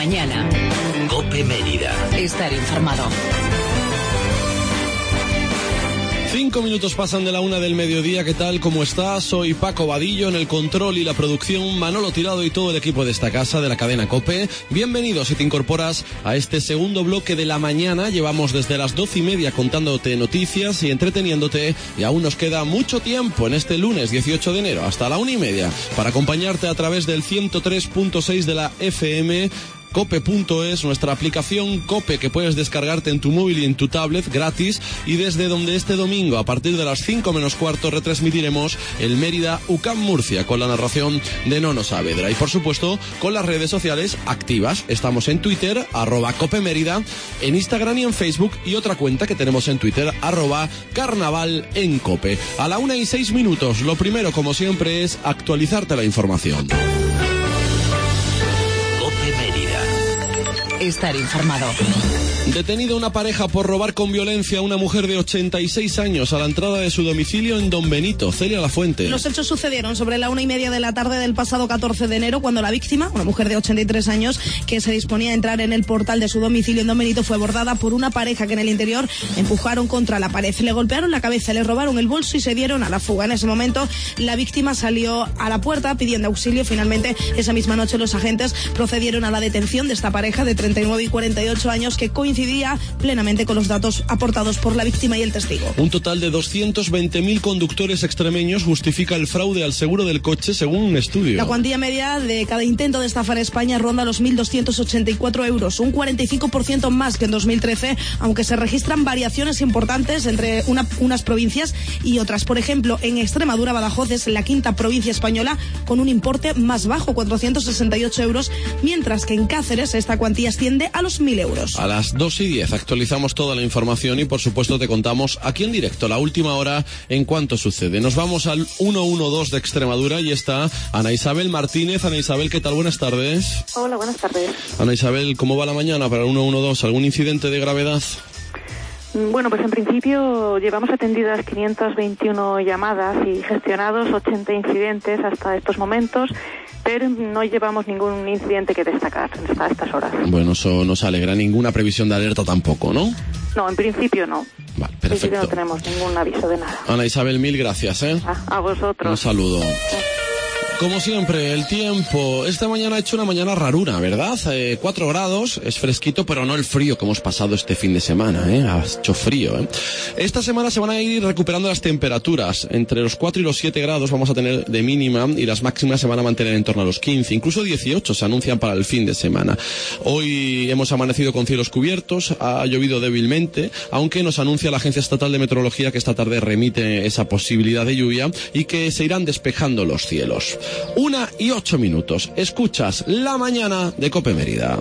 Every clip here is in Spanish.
mañana. COPE Mérida. Estar informado. 5 minutos pasan de la 1 del mediodía. ¿Qué tal? ¿Cómo estás? Soy Paco Vadillo, en el control y la producción Manolo Tirado y todo el equipo de esta casa, de la cadena COPE. Bienvenidos si te incorporas a este segundo bloque de la mañana. Llevamos desde las 12:30 contándote noticias y entreteniéndote, y aún nos queda mucho tiempo en este lunes 18 de enero hasta la 1:30 para acompañarte a través del 103.6 de la FM. Cope.es, nuestra aplicación Cope que puedes descargarte en tu móvil y en tu tablet gratis, y desde donde este domingo a partir de las 5 menos cuarto retransmitiremos el Mérida UCAM Murcia con la narración de Nono Saavedra, y por supuesto con las redes sociales activas. Estamos en Twitter, @CopeMérida, en Instagram y en Facebook, y otra cuenta que tenemos en Twitter, @CarnavalEnCope. A la 1:06, lo primero como siempre es actualizarte la información. Estar informado. Detenida una pareja por robar con violencia a una mujer de 86 años a la entrada de su domicilio en Don Benito. Celia Lafuente. Los hechos sucedieron sobre la 1:30 de la tarde del pasado 14 de enero, cuando la víctima, una mujer de 83 años, que se disponía a entrar en el portal de su domicilio en Don Benito, fue abordada por una pareja que en el interior empujaron contra la pared. Le golpearon la cabeza, le robaron el bolso y se dieron a la fuga. En ese momento, la víctima salió a la puerta pidiendo auxilio. Finalmente, esa misma noche, los agentes procedieron a la detención de esta pareja de 39 y 48 años que coincidía plenamente con los datos aportados por la víctima y el testigo. Un total de 220.000 conductores extremeños justifica el fraude al seguro del coche, según un estudio. La cuantía media de cada intento de estafar a España ronda los 1.284 euros, un 45% más que en 2013, aunque se registran variaciones importantes entre unas provincias y otras. Por ejemplo, en Extremadura, Badajoz es la quinta provincia española con un importe más bajo, 468 euros, mientras que en Cáceres esta cuantía asciende a los 1.000 euros. A las 2:10 actualizamos toda la información y por supuesto te contamos aquí en directo la última hora en cuanto sucede. Nos vamos al 112 de Extremadura y está Ana Isabel Martínez. Ana Isabel, ¿qué tal? Buenas tardes. Hola, buenas tardes. Ana Isabel, ¿cómo va la mañana para el 112? ¿Algún incidente de gravedad? Bueno, pues en principio llevamos atendidas 521 llamadas y gestionados 80 incidentes hasta estos momentos, pero no llevamos ningún incidente que destacar hasta estas horas. Bueno, eso nos alegra. Ninguna previsión de alerta tampoco, ¿no? No, en principio no. Vale, en perfecto. principio no tenemos ningún aviso de nada. Ana Isabel, mil gracias, ¿eh? A vosotros. Un saludo. Como siempre, el tiempo. Esta mañana ha hecho una mañana raruna, ¿verdad? 4 grados, es fresquito, pero no el frío que hemos pasado este fin de semana, Ha hecho frío, Esta semana se van a ir recuperando las temperaturas. Entre los 4 y los 7 grados vamos a tener de mínima, y las máximas se van a mantener en torno a los 15, incluso 18 se anuncian para el fin de semana. Hoy hemos amanecido con cielos cubiertos, ha llovido débilmente, aunque nos anuncia la Agencia Estatal de Meteorología que esta tarde remite esa posibilidad de lluvia y que se irán despejando los cielos. 1:08. Escuchas La Mañana de COPE Mérida.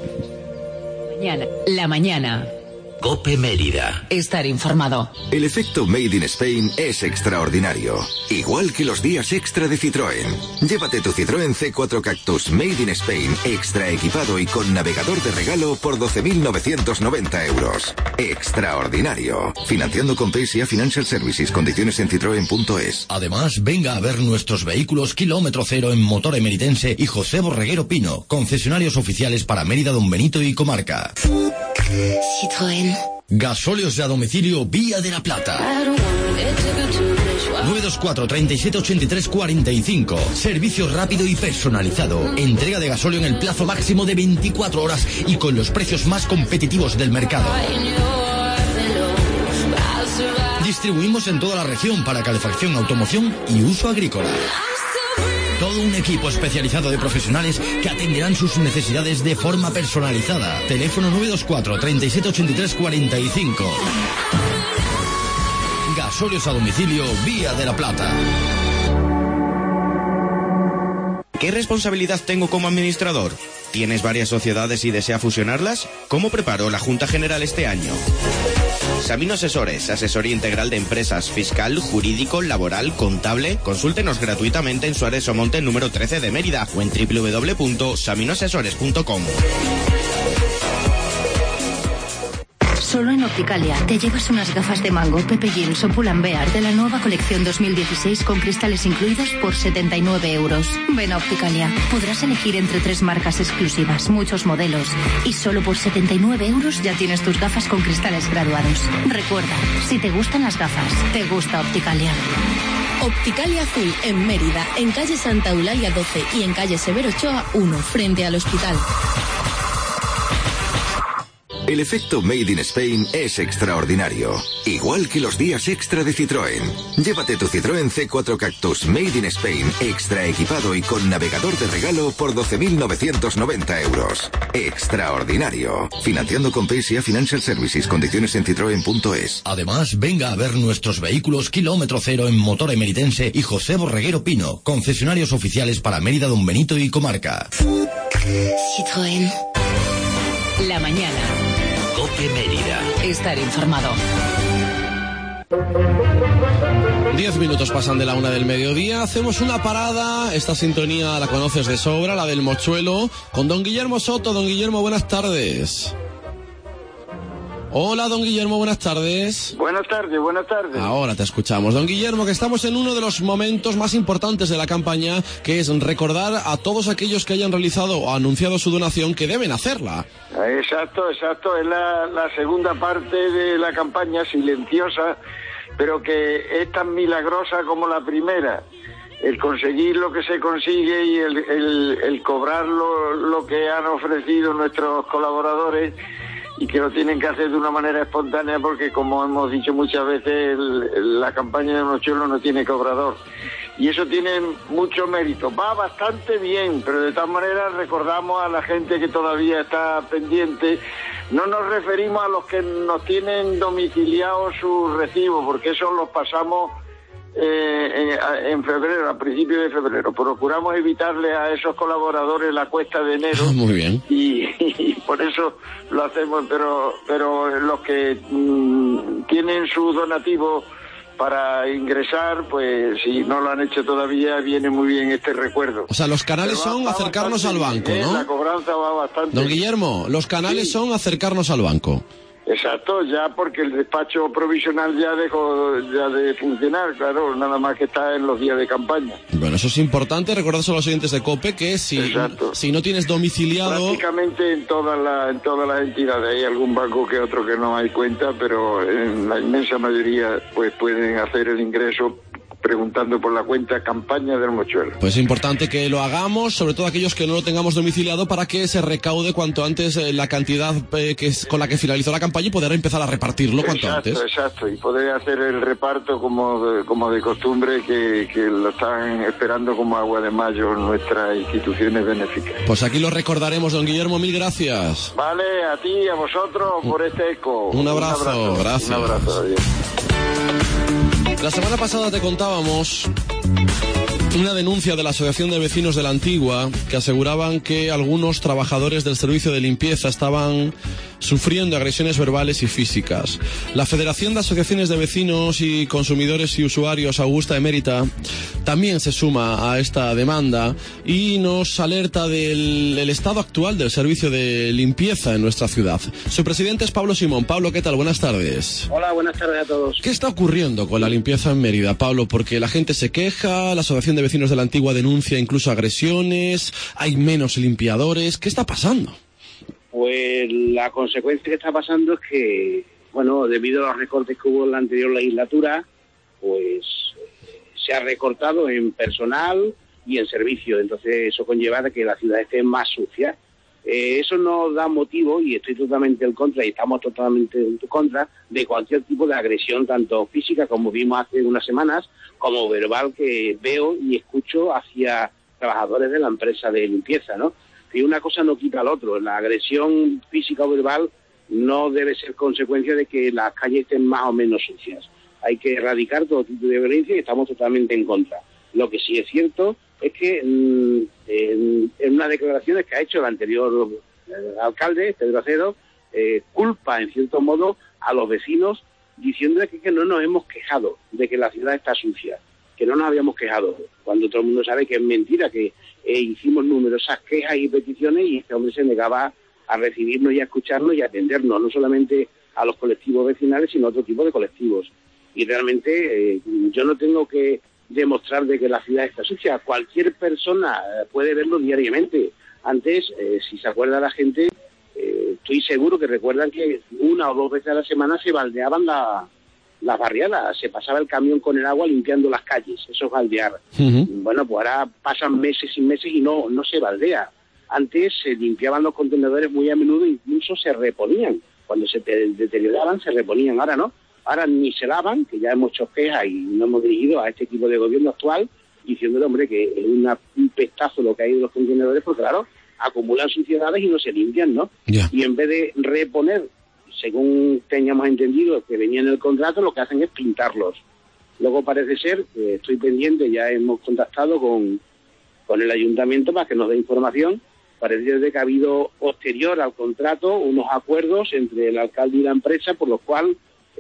La mañana. COPE Mérida. Estar informado. El efecto Made in Spain es extraordinario, igual que los días extra de Citroën. Llévate tu Citroën C4 Cactus Made in Spain, extra equipado y con navegador de regalo por 12.990 euros. Extraordinario. Financiando con PSA Financial Services. Condiciones en citroen.es. Además, venga a ver nuestros vehículos kilómetro cero en Motor Emeritense y José Borreguero Pino, concesionarios oficiales para Mérida, Don Benito y comarca. Citroën. Gasóleos de a domicilio Vía de la Plata. 924 37 83 45. Servicio rápido y personalizado. Entrega de gasóleo en el plazo máximo de 24 horas y con los precios más competitivos del mercado. Distribuimos en toda la región para calefacción, automoción y uso agrícola. Todo un equipo especializado de profesionales que atenderán sus necesidades de forma personalizada. Teléfono 924 37 83 45. Gasóleos a domicilio Vía de la Plata. ¿Qué responsabilidad tengo como administrador? ¿Tienes varias sociedades y desea fusionarlas? ¿Cómo preparo la Junta General este año? Samino Asesores, asesoría integral de empresas, fiscal, jurídico, laboral, contable. Consúltenos gratuitamente en Suárez Somonte número 13 de Mérida o en www.saminoasesores.com. Solo en Opticalia te llevas unas gafas de Mango, Pepe Jeans o Pull&Bear de la nueva colección 2016 con cristales incluidos por 79 euros. Ven a Opticalia. Podrás elegir entre 3 marcas exclusivas, muchos modelos. Y solo por 79 euros ya tienes tus gafas con cristales graduados. Recuerda, si te gustan las gafas, te gusta Opticalia. Opticalia Azul en Mérida, en calle Santa Eulalia 12 y en calle Severo Ochoa 1, frente al hospital. El efecto Made in Spain es extraordinario, igual que los días extra de Citroën. Llévate tu Citroën C4 Cactus Made in Spain, extra equipado y con navegador de regalo por 12.990 euros. Extraordinario. Financiando con PSA Financial Services. Condiciones en citroen.es. Además, venga a ver nuestros vehículos kilómetro cero en Motor Emeritense y José Borreguero Pino, concesionarios oficiales para Mérida, Don Benito y comarca. Citroën. La mañana. COPE Mérida. Estar informado. 10 minutos pasan de la 1 del mediodía. Hacemos una parada. Esta sintonía la conoces de sobra, la del mochuelo, con don Guillermo Soto. Don Guillermo, buenas tardes. Hola, don Guillermo, buenas tardes. Buenas tardes, buenas tardes. Ahora te escuchamos. Don Guillermo, que estamos en uno de los momentos más importantes de la campaña, que es recordar a todos aquellos que hayan realizado o anunciado su donación que deben hacerla. Exacto. Es la segunda parte de la campaña, silenciosa, pero que es tan milagrosa como la primera. El conseguir lo que se consigue y el cobrar lo que han ofrecido nuestros colaboradores, y que lo tienen que hacer de una manera espontánea porque, como hemos dicho muchas veces, la campaña de Mochuelo no tiene cobrador. Y eso tiene mucho mérito. Va bastante bien, pero de todas maneras recordamos a la gente que todavía está pendiente. No nos referimos a los que nos tienen domiciliados sus recibos, porque eso los pasamos en febrero, a principios de febrero. Procuramos evitarle a esos colaboradores la cuesta de enero. Muy bien. Y por eso lo hacemos, pero los que tienen su donativo para ingresar, pues si no lo han hecho todavía, viene muy bien este recuerdo. O sea, los canales son acercarnos al banco, ¿no? La cobranza va bastante. Don Guillermo, los canales son acercarnos al banco. Exacto, ya porque el despacho provisional ya dejó ya de funcionar, claro, nada más que está en los días de campaña. Bueno, eso es importante, recordad a los oyentes de COPE que si no tienes domiciliado... Prácticamente en todas las entidades, hay algún banco que otro que no hay cuenta, pero en la inmensa mayoría pues pueden hacer el ingreso preguntando por la cuenta Campaña del Mochuelo. Pues es importante que lo hagamos, sobre todo aquellos que no lo tengamos domiciliado, para que se recaude cuanto antes la cantidad que es con la que finalizó la campaña y poder empezar a repartirlo cuanto antes. Exacto, y poder hacer el reparto como de costumbre, que lo están esperando como agua de mayo nuestras instituciones benéficas. Pues aquí lo recordaremos, don Guillermo, mil gracias. Vale, a ti y a vosotros por este eco. Un abrazo, gracias. Un abrazo, adiós. La semana pasada te contábamos una denuncia de la Asociación de Vecinos de la Antigua, que aseguraban que algunos trabajadores del servicio de limpieza estaban sufriendo agresiones verbales y físicas. La Federación de Asociaciones de Vecinos y Consumidores y Usuarios Augusta Emérita también se suma a esta demanda y nos alerta del estado actual del servicio de limpieza en nuestra ciudad. Su presidente es Pablo Simón. Pablo, ¿qué tal? Buenas tardes. Hola, buenas tardes a todos. ¿Qué está ocurriendo con la limpieza en Mérida, Pablo? Porque la gente se queja, la Asociación de Vecinos de la Antigua denuncia incluso agresiones, hay menos limpiadores. ¿Qué está pasando? Pues la consecuencia que está pasando es que, bueno, debido a los recortes que hubo en la anterior legislatura, pues se ha recortado en personal y en servicio. Entonces eso conlleva a que la ciudad esté más sucia. Eso nos da motivo, y estoy totalmente en contra, y estamos totalmente en contra, de cualquier tipo de agresión, tanto física, como vimos hace unas semanas, como verbal, que veo y escucho hacia trabajadores de la empresa de limpieza, ¿no? Y una cosa no quita al otro. La agresión física o verbal no debe ser consecuencia de que las calles estén más o menos sucias. Hay que erradicar todo tipo de violencia y estamos totalmente en contra. Lo que sí es cierto es que en unas declaraciones que ha hecho el anterior alcalde, Pedro Acedo, culpa en cierto modo a los vecinos, diciéndole que no nos hemos quejado de que la ciudad está sucia, que no nos habíamos quejado, cuando todo el mundo sabe que es mentira, que hicimos numerosas quejas y peticiones y este hombre se negaba a recibirnos y a escucharnos y a atendernos, no solamente a los colectivos vecinales, sino a otro tipo de colectivos. Y realmente yo no tengo que demostrar de que la ciudad está sucia. Cualquier persona puede verlo diariamente. Antes, si se acuerda la gente, estoy seguro que recuerdan que 1 o 2 veces a la semana se baldeaban las barriadas, se pasaba el camión con el agua limpiando las calles, eso es baldear. Bueno, pues ahora pasan meses y meses y no se baldea. Antes se limpiaban los contenedores muy a menudo, incluso se reponían. Cuando se deterioraban, se reponían. Ahora no. Ahora ni se lavan, que ya hemos hecho quejas y nos hemos dirigido a este equipo de gobierno actual, diciéndole, hombre, que es un pestazo lo que hay en los contenedores, porque claro, acumulan suciedades y no se limpian, ¿no? Yeah. Y en vez de reponer, según teníamos entendido que venía en el contrato, lo que hacen es pintarlos. Luego parece ser, estoy pendiente, ya hemos contactado con el ayuntamiento para que nos dé información. Parece ser que ha habido, posterior al contrato, unos acuerdos entre el alcalde y la empresa, por los cuales,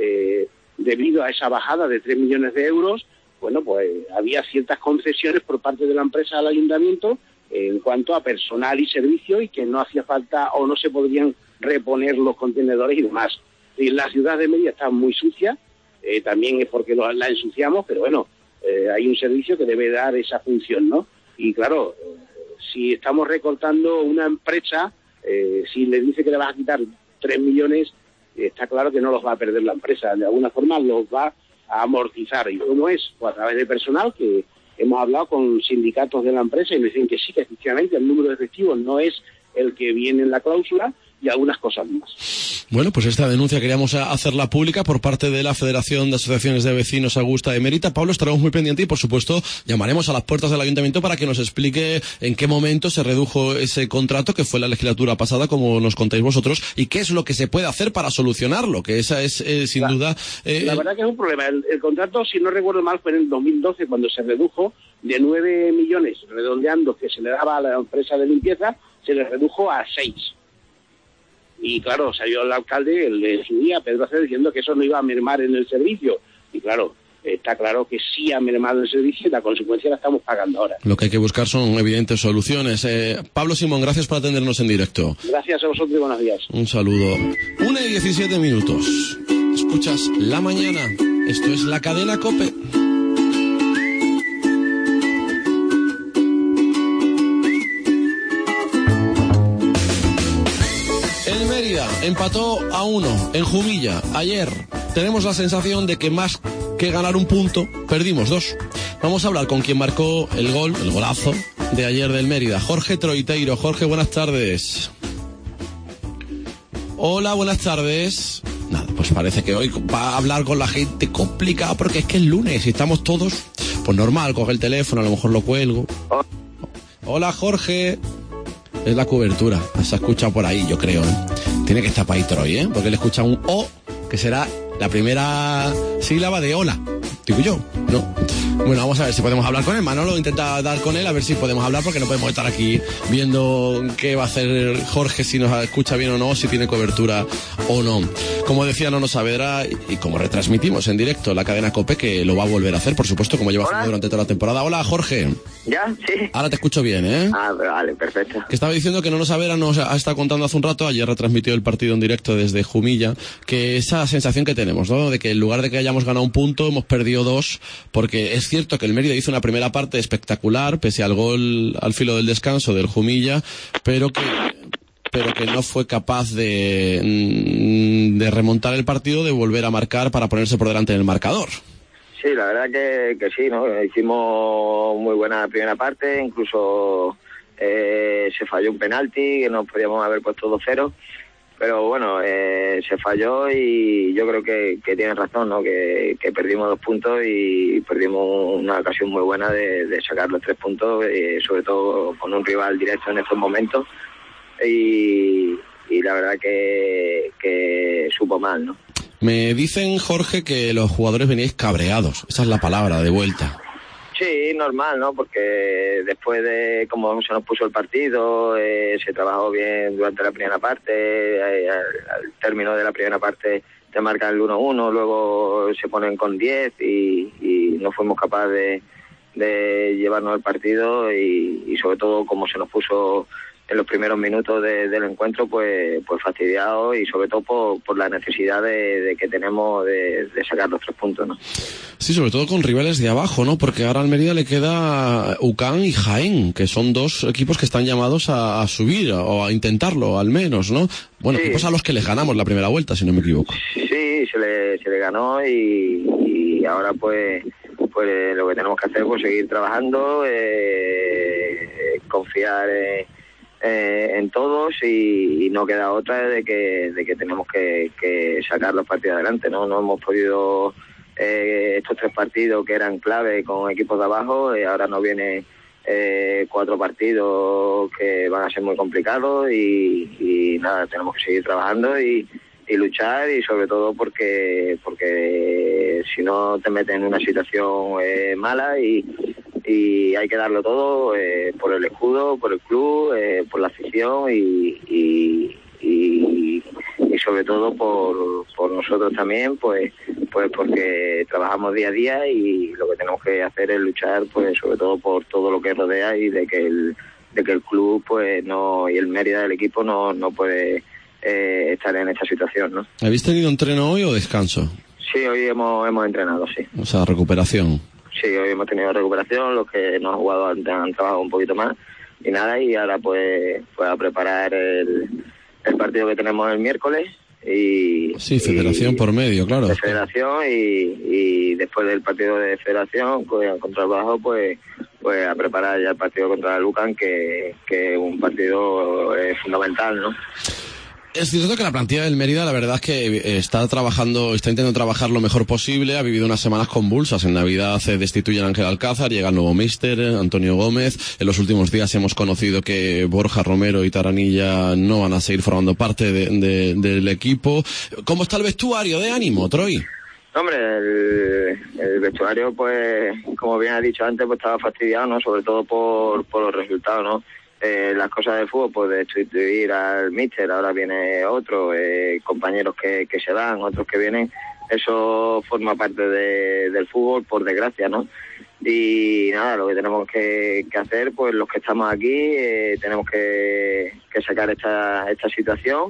debido a esa bajada de 3 millones de euros, bueno, pues había ciertas concesiones por parte de la empresa al ayuntamiento en cuanto a personal y servicio, y que no hacía falta o no se podrían reponer los contenedores y demás. Y la ciudad de Mérida está muy sucia, también es porque la ensuciamos, pero bueno, hay un servicio que debe dar esa función, ¿no? Y claro, si estamos recortando una empresa, si le dice que le vas a quitar 3 millones, está claro que no los va a perder la empresa, de alguna forma los va a amortizar. ¿Y cómo es? Pues a través de personal, que hemos hablado con sindicatos de la empresa y nos dicen que sí, que efectivamente el número de efectivos no es el que viene en la cláusula, y algunas cosas más. Bueno, pues esta denuncia queríamos hacerla pública por parte de la Federación de Asociaciones de Vecinos Augusta de Mérida. Pablo, estaremos muy pendientes y, por supuesto, llamaremos a las puertas del ayuntamiento para que nos explique en qué momento se redujo ese contrato, que fue la legislatura pasada, como nos contáis vosotros, y qué es lo que se puede hacer para solucionarlo, que esa es, sin duda... La verdad que es un problema. El contrato, si no recuerdo mal, fue en el 2012 cuando se redujo de 9 millones, redondeando, que se le daba a la empresa de limpieza, se le redujo a 6. Y claro, salió el alcalde en su día, Pedro Acevedo, diciendo que eso no iba a mermar en el servicio. Y claro, está claro que sí ha mermado el servicio y la consecuencia la estamos pagando ahora. Lo que hay que buscar son evidentes soluciones. Pablo Simón, gracias por atendernos en directo. Gracias a vosotros y buenos días. Un saludo. 1:17. Escuchas La Mañana. Esto es la cadena COPE. El Mérida empató a 1 en Jumilla ayer. Tenemos la sensación de que más que ganar un punto, perdimos 2. Vamos a hablar con quien marcó el golazo de ayer del Mérida, Jorge Troiteiro. Jorge, buenas tardes. Hola, buenas tardes. Nada, pues parece que hoy va a hablar con la gente complicado, porque es que es lunes y estamos todos, pues normal, coge el teléfono, a lo mejor lo cuelgo. Hola, Jorge. Es la cobertura, se ha escuchado por ahí, yo creo, ¿eh? Tiene que estar para ahí Troy, ¿eh? Porque le escucha un O, que será la primera sílaba de hola. Digo yo, ¿no? Bueno, vamos a ver si podemos hablar con él. Manolo intenta dar con él, a ver si podemos hablar, porque no podemos estar aquí viendo qué va a hacer Jorge, si nos escucha bien o no, si tiene cobertura o no. Como decía Nono Saavedra, y como retransmitimos en directo la cadena COPE, que lo va a volver a hacer, por supuesto, como lleva haciendo durante toda la temporada. Hola, Jorge. ¿Ya? Sí. Ahora te escucho bien, ¿eh? Ah, vale, perfecto. Que estaba diciendo que Nono Saavedra nos ha estado contando hace un rato, ayer retransmitió el partido en directo desde Jumilla, que esa sensación que tenemos, ¿no? De que en lugar de que hayamos ganado un punto, hemos perdido 2, porque es cierto que el Mérida hizo una primera parte espectacular, pese al gol al filo del descanso del Jumilla, pero que no fue capaz de remontar el partido, de volver a marcar para ponerse por delante en el marcador. Sí, la verdad que sí, ¿no? Hicimos muy buena primera parte, incluso se falló un penalti, que nos podíamos haber puesto 2-0, pero bueno, se falló y yo creo que tienen razón, ¿no? Que perdimos 2 puntos y perdimos una ocasión muy buena de sacar los 3 puntos, sobre todo con un rival directo en estos momentos, y la verdad que supo mal, ¿no? Me dicen, Jorge, que los jugadores veníais cabreados, esa es la palabra, de vuelta. Sí, normal, ¿no? Porque después de cómo se nos puso el partido, se trabajó bien durante la primera parte, al término de la primera parte te marcan el 1-1, luego se ponen con 10 y no fuimos capaces de llevarnos el partido y sobre todo como se nos puso en los primeros minutos del encuentro pues fastidiado, y sobre todo por la necesidad de que tenemos de sacar los 3 puntos, ¿no? Sí, sobre todo con rivales de abajo, ¿no? Porque ahora al Mérida le queda UCAM y Jaén, que son 2 equipos que están llamados a subir o a intentarlo al menos, ¿no? Bueno, sí. Equipos a los que les ganamos la primera vuelta, si no me equivoco. Sí, se le ganó, y ahora pues lo que tenemos que hacer es seguir trabajando, confiar en todos, y no queda otra de que tenemos que sacar los partidos adelante, ¿no? No hemos podido estos 3 partidos que eran clave con equipos de abajo, ahora nos vienen 4 partidos que van a ser muy complicados, y nada, tenemos que seguir trabajando y luchar, y sobre todo porque si no te metes en una situación mala, y hay que darlo todo por el escudo, por el club, por la afición, y sobre todo por nosotros también, pues porque trabajamos día a día, y lo que tenemos que hacer es luchar, pues sobre todo por todo lo que rodea, y de que el club pues no, y el Mérida del equipo no puede estar en esta situación, ¿no? ¿Habéis tenido entreno hoy o descanso? Sí, hoy hemos entrenado, sí. O sea, recuperación. Sí, hoy hemos tenido recuperación, los que no han jugado han trabajado un poquito más, y nada, y ahora pues a preparar el partido que tenemos el miércoles. Sí, federación por medio, claro. De federación, y después del partido de federación contra el Bajo, pues a preparar ya el partido contra el UCAM, que es un partido fundamental, ¿no? Es cierto que la plantilla del Mérida, la verdad es que está intentando trabajar lo mejor posible. Ha vivido unas semanas convulsas. En Navidad se destituye a Ángel Alcázar, llega el nuevo míster, Antonio Gómez. En los últimos días hemos conocido que Borja Romero y Taranilla no van a seguir formando parte del equipo. ¿Cómo está el vestuario de ánimo, Troy? Hombre, el vestuario, pues, como bien ha dicho antes, pues estaba fastidiado, ¿no? Sobre todo por los resultados, ¿no? Las cosas del fútbol, pues de sustituir al míster, ahora viene otro, compañeros que se van, otros que vienen, eso forma parte del fútbol, por desgracia, ¿no? Y nada, lo que tenemos que hacer, pues los que estamos aquí, tenemos que sacar esta situación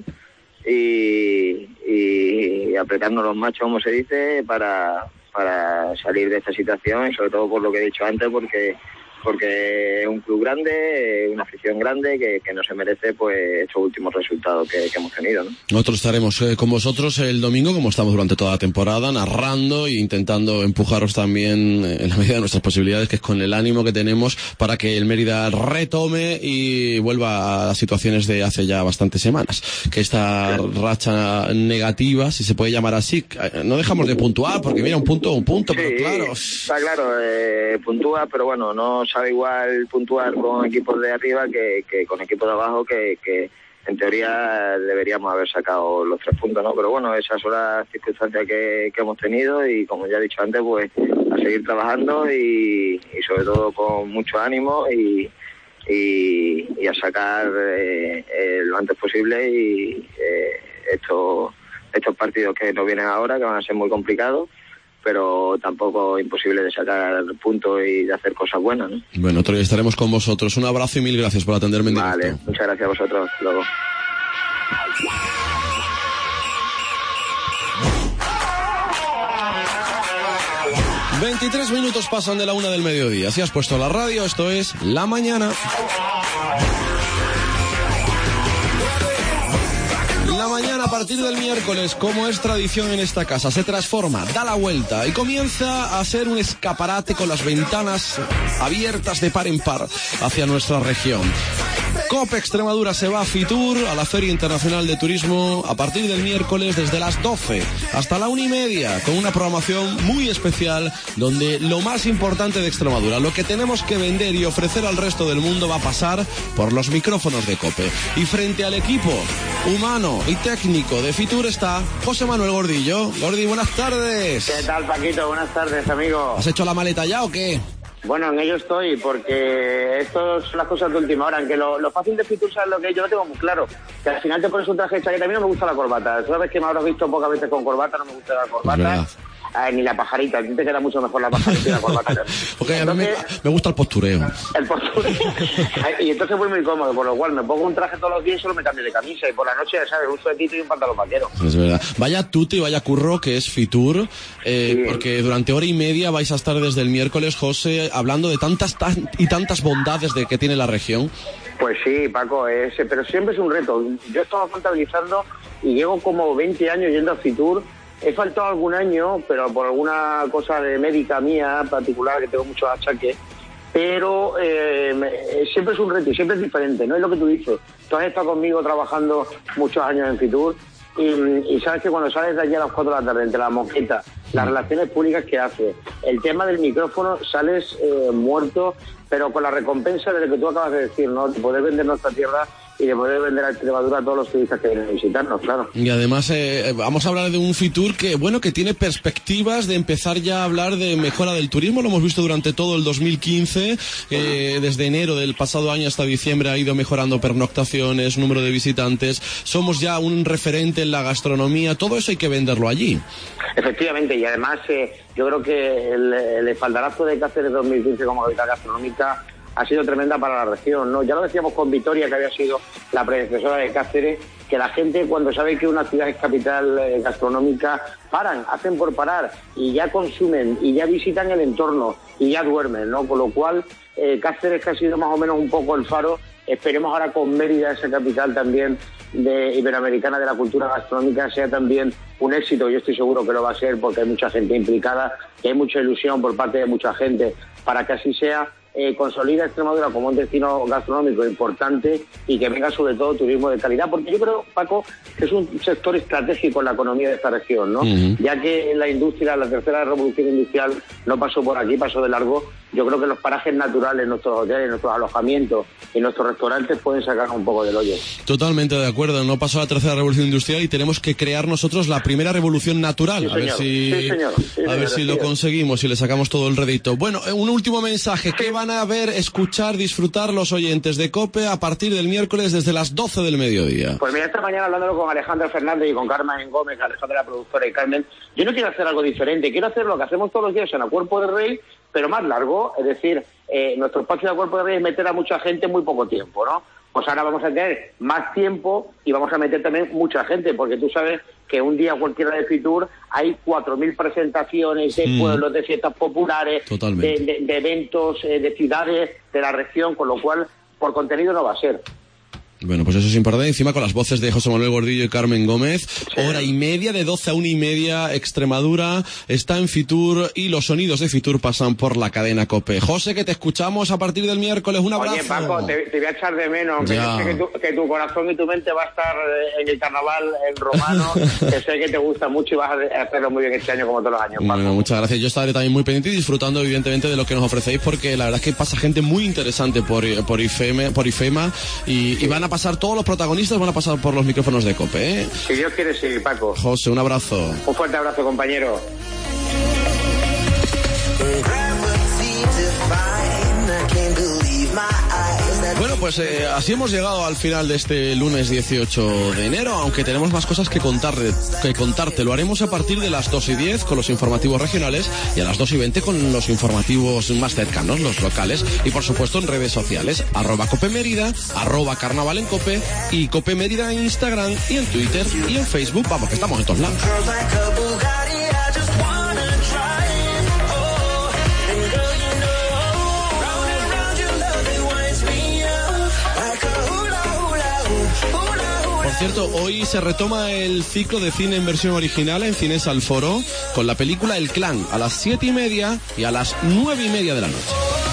y apretarnos los machos, como se dice, para salir de esta situación, y sobre todo por lo que he dicho antes, porque es un club grande, una afición grande que no se merece pues estos últimos resultados que hemos tenido, ¿no? Nosotros estaremos con vosotros el domingo, como estamos durante toda la temporada, narrando e intentando empujaros también en la medida de nuestras posibilidades, que es con el ánimo que tenemos para que el Mérida retome y vuelva a las situaciones de hace ya bastantes semanas. Que esta racha negativa, si se puede llamar así, no dejamos de puntuar, porque mira, un punto, sí, pero claro. Está claro, puntúa, pero bueno, no sabe igual puntuar con equipos de arriba que con equipos de abajo, que en teoría deberíamos haber sacado los 3 puntos, ¿no? Pero bueno, esas son las circunstancias que hemos tenido, y como ya he dicho antes, pues a seguir trabajando y sobre todo con mucho ánimo y a sacar lo antes posible y estos partidos que nos vienen ahora, que van a ser muy complicados, pero tampoco imposible de sacar puntos y de hacer cosas buenas, ¿no? Bueno, Troy, estaremos con vosotros. Un abrazo y mil gracias por atenderme en directo. Vale, muchas gracias a vosotros. Luego. ...23 minutos pasan de la 1 del mediodía. Si has puesto la radio, esto es La Mañana. La mañana, a partir del miércoles, como es tradición en esta casa, se transforma, da la vuelta y comienza a ser un escaparate con las ventanas abiertas de par en par hacia nuestra región. COPE Extremadura se va a Fitur, a la Feria Internacional de Turismo, a partir del miércoles desde las 12 hasta la 1:30, con una programación muy especial donde lo más importante de Extremadura, lo que tenemos que vender y ofrecer al resto del mundo, va a pasar por los micrófonos de COPE. Y frente al equipo humano y técnico de Fitur está José Manuel Gordillo. Gordi, buenas tardes. ¿Qué tal, Paquito? Buenas tardes, amigo. ¿Has hecho la maleta ya o qué? Bueno, en ello estoy, porque esto son las cosas de última hora. Aunque lo fácil de Fitur, ¿sabes lo que es? Yo lo tengo muy claro. Que al final te pones un traje de chaqueta. A mí no me gusta la corbata. Sabes que me habrás visto pocas veces con corbata, no me gusta la corbata. ni la pajarita. A ti te queda mucho mejor la pajarita y la corbata. Porque entonces, a mí me gusta el postureo. El postureo. Y entonces voy muy cómodo, por lo cual me pongo un traje todos los días y solo me cambio de camisa. Y por la noche, ya sabes, un suetito y un pantalón vaquero. Es verdad. Vaya tute y vaya curro que es Fitur, sí. Porque durante hora y media vais a estar desde el miércoles, José, hablando de tantas bondades de que tiene la región. Pues sí, Paco, pero siempre es un reto. Yo estaba contabilizando y llevo como 20 años yendo a Fitur. He faltado algún año, pero por alguna cosa de médica mía particular, que tengo muchos achaques, pero siempre es un reto y siempre es diferente, ¿no? Es lo que tú dices. Tú has estado conmigo trabajando muchos años en Fitur y sabes que cuando sales de allí a las 4 de la tarde, entre la moqueta, las relaciones públicas que haces, el tema del micrófono, sales muerto, pero con la recompensa de lo que tú acabas de decir, ¿no? De poder vender nuestra tierra y de poder vender a Extremadura a todos los turistas que vienen a visitarnos, claro. Y además vamos a hablar de un Fitur que tiene perspectivas de empezar ya a hablar de mejora del turismo. Lo hemos visto durante todo el 2015, desde enero del pasado año hasta diciembre ha ido mejorando pernoctaciones, número de visitantes, somos ya un referente en la gastronomía, todo eso hay que venderlo allí. Efectivamente, y además yo creo que el espaldarazo de Cáceres 2015 como capital gastronómica ha sido tremenda para la región, ¿no? Ya lo decíamos con Vitoria, que había sido la predecesora de Cáceres, que la gente cuando sabe que una ciudad es capital gastronómica, hacen por parar y ya consumen y ya visitan el entorno y ya duermen, ¿no? Con lo cual Cáceres, que ha sido más o menos un poco el faro, esperemos ahora con Mérida, esa capital también iberoamericana de la cultura gastronómica, sea también un éxito. Yo estoy seguro que lo va a ser porque hay mucha gente implicada, que hay mucha ilusión por parte de mucha gente para que así sea. Consolida Extremadura como un destino gastronómico importante y que venga sobre todo turismo de calidad, porque yo creo, Paco, que es un sector estratégico en la economía de esta región, ¿no? Ya que la industria, la tercera revolución industrial no pasó por aquí, pasó de largo. Yo creo que los parajes naturales, nuestros hoteles, nuestros alojamientos y nuestros restaurantes pueden sacar un poco del hoyo. Totalmente de acuerdo, no pasó la tercera revolución industrial y tenemos que crear nosotros la primera revolución natural. Sí, a ver si lo conseguimos y le sacamos todo el rédito. Bueno, un último mensaje. ¿Qué van a ver, escuchar, disfrutar los oyentes de COPE a partir del miércoles desde las 12 del mediodía? Pues mira, esta mañana hablándolo con Alejandra Fernández y con Carmen Gómez, Alejandra la productora y Carmen, yo no quiero hacer algo diferente, quiero hacer lo que hacemos todos los días en el Cuerpo de Rey, pero más largo, es decir, nuestro espacio de Cuerpo de Rey es meter a mucha gente en muy poco tiempo, ¿no? Pues ahora vamos a tener más tiempo y vamos a meter también mucha gente, porque tú sabes que un día cualquiera de Fitur hay 4.000 presentaciones de pueblos, de fiestas populares, de eventos, de ciudades de la región, con lo cual por contenido no va a ser. Bueno, pues eso es importante. Encima con las voces de José Manuel Gordillo y Carmen Gómez. Hora y media, de 12 a 1:30, Extremadura está en Fitur y los sonidos de Fitur pasan por la cadena COPE. José, que te escuchamos a partir del miércoles. Un abrazo. Oye, Paco, te voy a echar de menos, aunque yo sé que tu corazón y tu mente va a estar en el carnaval en romano, que sé que te gusta mucho y vas a hacerlo muy bien este año como todos los años, Paco. Bueno, muchas gracias. Yo estaré también muy pendiente y disfrutando evidentemente de lo que nos ofrecéis, porque la verdad es que pasa gente muy interesante por IFEMA y van a pasar todos los protagonistas, van a pasar por los micrófonos de COPE, ¿eh? Si Dios quiere, sí, Paco. José, un abrazo. Un fuerte abrazo, compañero. Bueno, pues así hemos llegado al final de este lunes 18 de enero, aunque tenemos más cosas que contarte. Lo haremos a partir de las 2:10 con los informativos regionales y a las 2:20 con los informativos más cercanos, los locales, y por supuesto en redes sociales, @Cope Mérida, @Carnaval en Cope y Cope Mérida en Instagram y en Twitter y en Facebook. Vamos, que estamos en todos lados. Por cierto, hoy se retoma el ciclo de cine en versión original en Cines al Foro con la película El Clan a las 7:30 y a las 9:30 de la noche.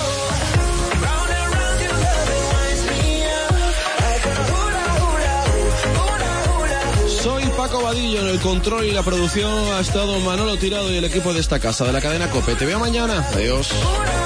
Soy Paco Vadillo, en el control y la producción ha estado Manolo Tirado y el equipo de esta casa, de la cadena COPE. Te veo mañana. Adiós.